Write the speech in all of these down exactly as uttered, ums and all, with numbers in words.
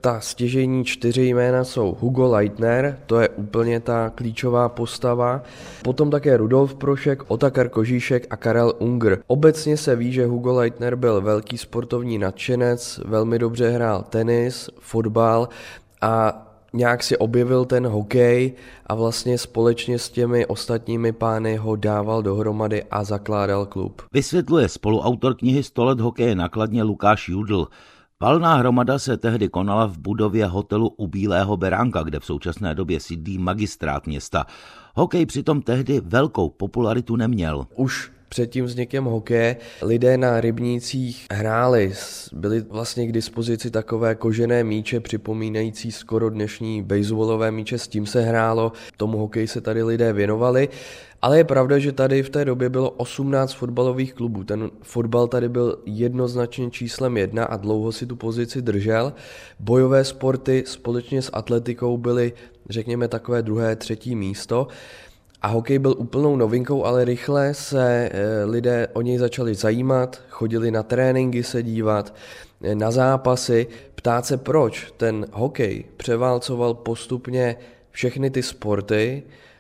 Ta stěžejní čtyři jména jsou Hugo Leitner, to je úplně ta klíčová postava, potom také Rudolf Prošek, Otakar Kožíšek a Karel Unger. Obecně se ví, že Hugo Leitner byl velký sportovní nadšenec, velmi dobře hrál tenis, fotbal a nějak si objevil ten hokej a vlastně společně s těmi ostatními pány ho dával dohromady a zakládal klub. Vysvětluje spoluautor knihy sto let hokeje na Kladně Lukáš Judl. Valná hromada se tehdy konala v budově hotelu u Bílého beránka, kde v současné době sídlí magistrát města. Hokej přitom tehdy velkou popularitu neměl. Už před tím vznikem hokeje lidé na rybnících hráli, byly vlastně k dispozici takové kožené míče připomínající skoro dnešní baseballové míče, s tím se hrálo, tomu hokeji se tady lidé věnovali, ale je pravda, že tady v té době bylo osmnáct fotbalových klubů, ten fotbal tady byl jednoznačně číslem jedna a dlouho si tu pozici držel, bojové sporty společně s atletikou byly, řekněme, takové druhé, třetí místo. A hokej byl úplnou novinkou, ale rychle se lidé o něj začali zajímat, chodili na tréninky se dívat, na zápasy, ptát se, proč ten hokej převálcoval postupně všechny ty sporty,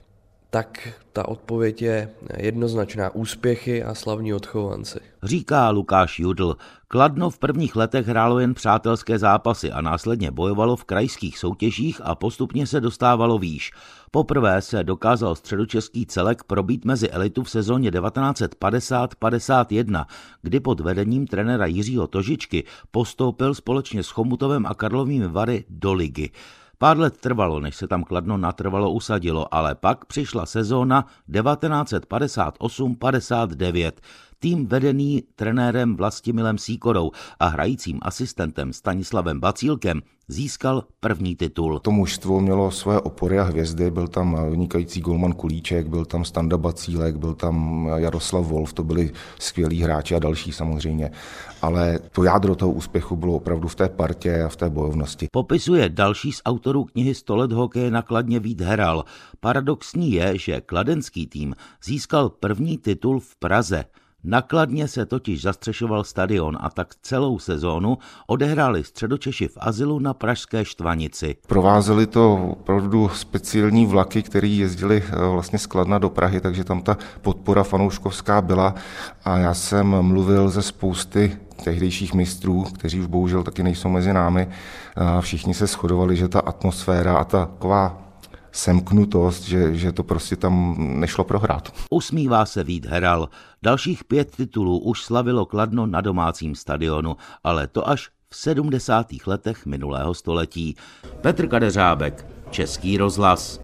tak ta odpověď je jednoznačná: úspěchy a slavní odchovanci. Říká Lukáš Judl. Kladno v prvních letech hrálo jen přátelské zápasy a následně bojovalo v krajských soutěžích a postupně se dostávalo výš. Poprvé se dokázal středočeský celek probít mezi elitu v sezóně devatenáct padesát padesát jedna, kdy pod vedením trenéra Jiřího Tožičky postoupil společně s Chomutovem a Karlovými Vary do ligy. Pár let trvalo, než se tam Kladno natrvalo usadilo, ale pak přišla sezóna devatenáct padesát osm padesát devět. Tým vedený trenérem Vlastimilem Sýkorou a hrajícím asistentem Stanislavem Bacílkem získal první titul. To mužstvo mělo svoje opory a hvězdy, byl tam vynikající golman Kulíček, byl tam Standa Bacílek, byl tam Jaroslav Wolf, to byli skvělí hráči a další samozřejmě. Ale to jádro toho úspěchu bylo opravdu v té partě a v té bojovnosti. Popisuje další z autorů knihy sto let hokeje na Kladně Vít Heral. Paradoxní je, že kladenský tým získal první titul v Praze. Na Kladně se totiž zastřešoval stadion a tak celou sezónu odehráli Středočeši v azylu na pražské Štvanici. Provázely to opravdu speciální vlaky, které jezdily vlastně z Kladna do Prahy, takže tam ta podpora fanouškovská byla a já jsem mluvil ze spousty tehdejších mistrů, kteří už bohužel taky nejsou mezi námi. Všichni se shodovali, že ta atmosféra a ta taková semknutost, že, že to prostě tam nešlo prohrát. Usmívá se Vít Heral. Dalších pět titulů už slavilo Kladno na domácím stadionu, ale to až v sedmdesátých letech minulého století. Petr Kadeřábek, Český rozhlas.